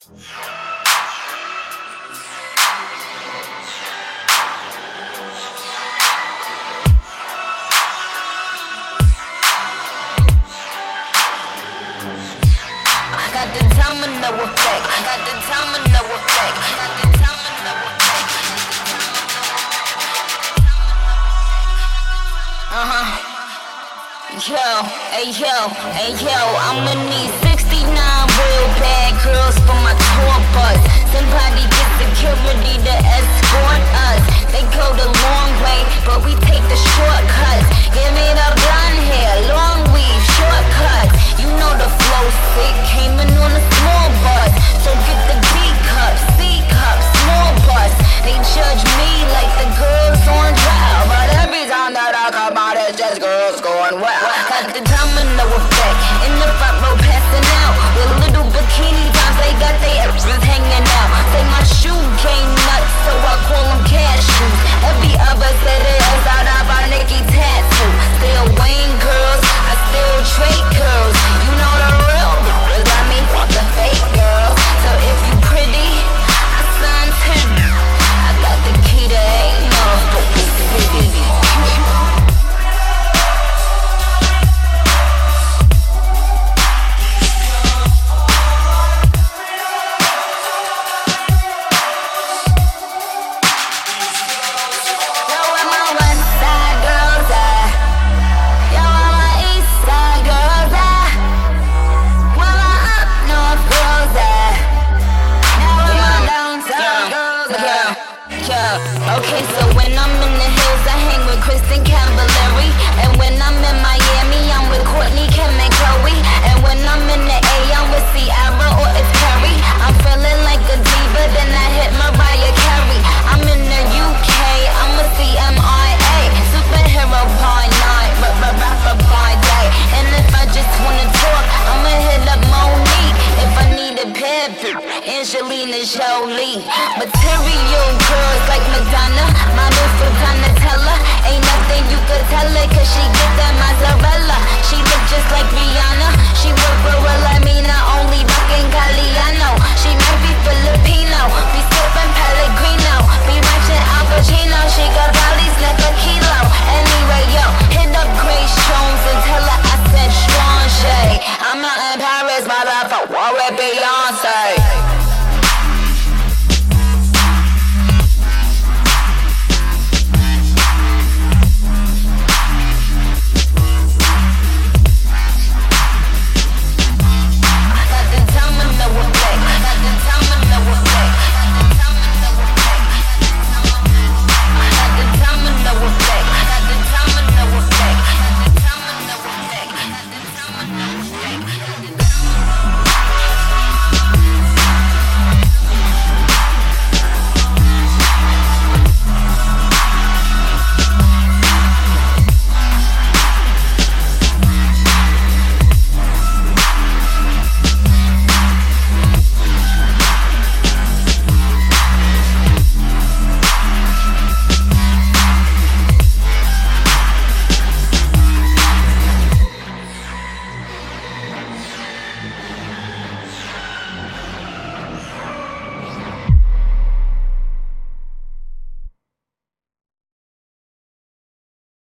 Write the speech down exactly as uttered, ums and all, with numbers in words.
I got the domino effect. I got the domino effect. I got the domino effect. Uh huh. Yo, hey yo, hey yo, I'ma need sixty-nine real bad girls for my tour bus. Somebody get security to escort us. They go the long way, but we take the shortcuts. Give me the blonde hair, long weave, shortcuts. You know the flow sick, came in on a small bus. So get the D cup, C cup, small bus. They judge me like the girls on trial, but every time that I come out, it's just girls going well. Got the domino effect, in the front row passing out. With little bikini tops, they got their asses hanging out. Say my shoe game nuts, so I call them cashews. Every other said it is out of our Nicki tattoo. Still Wayne girls, I still trade girls. You know the real girls, I mean the fake girls. So if you pretty, I sign ten. I got the key to eight motherfucking cities. Okay, so when I'm in the hills, I hang with Kristen Cavallari. And when I'm in Miami, I'm with Courtney, Kim, and Chloe. And when I'm in the A, I'm with Ciara or it's Perry. I'm feeling like a diva, then I hit Mariah Carey. I'm in the U K, I'm a C M I A. Superhero by night, rapper by day. And if I just wanna talk, I'ma hit up Monique. If I need a pep, Angelina Jolie. Material girls like Madonna, models for Donatella. Ain't nothing you could tell her, cause she get that mozzarella. She look just like Rihanna, she work for Wilhelmina